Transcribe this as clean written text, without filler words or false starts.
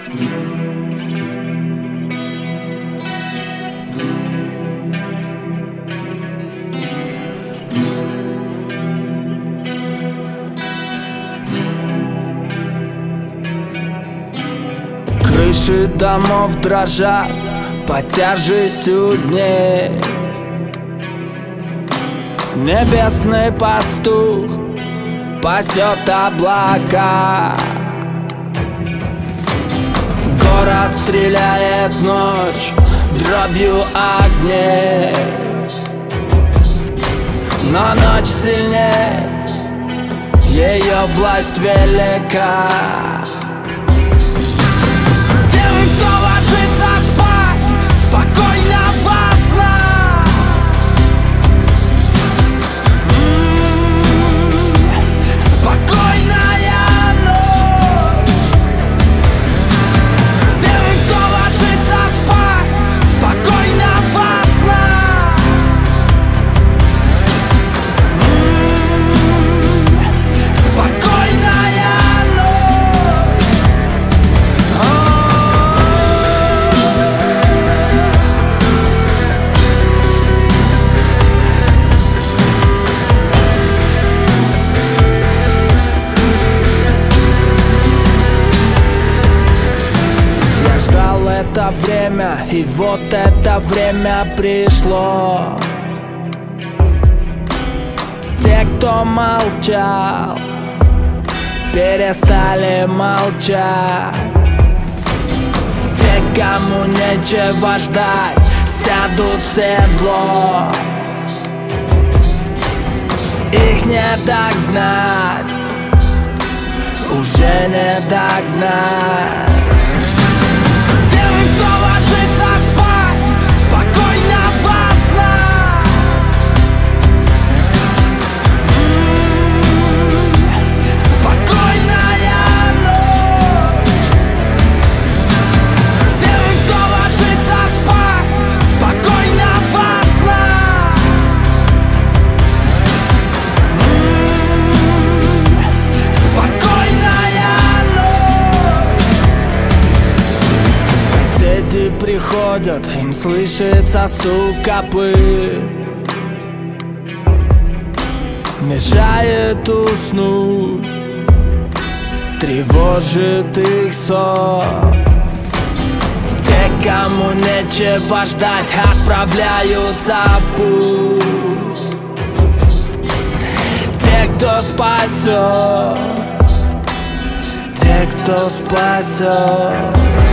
Крыши домов дрожат под тяжестью дней. Небесный пастух пасет облака. Город стреляет ночь дробью огней, но ночь сильнее, ее власть велика. Тем, кто ложится спать, спокойного сна. Спокойная ночь. Тем, кто ложится спать, спокойного сна. Спокойная ночь. Я ждал это время, и вот это время пришло. Те, кто молчал, перестали молчать. Те, кому нечего ждать, сядут в седло. Их не догнать, уже не догнать. Тем, кто ложится спать, спокойного сна. Спокойная ночь. Тем, кто ложится спать, спокойного сна. Спокойная ночь. Соседи приходят, им слышится стук копыт, мешает уснуть, тревожит их сон. Те, кому нечего ждать, отправляются в путь. Те, кто спасет, те, кто спасет.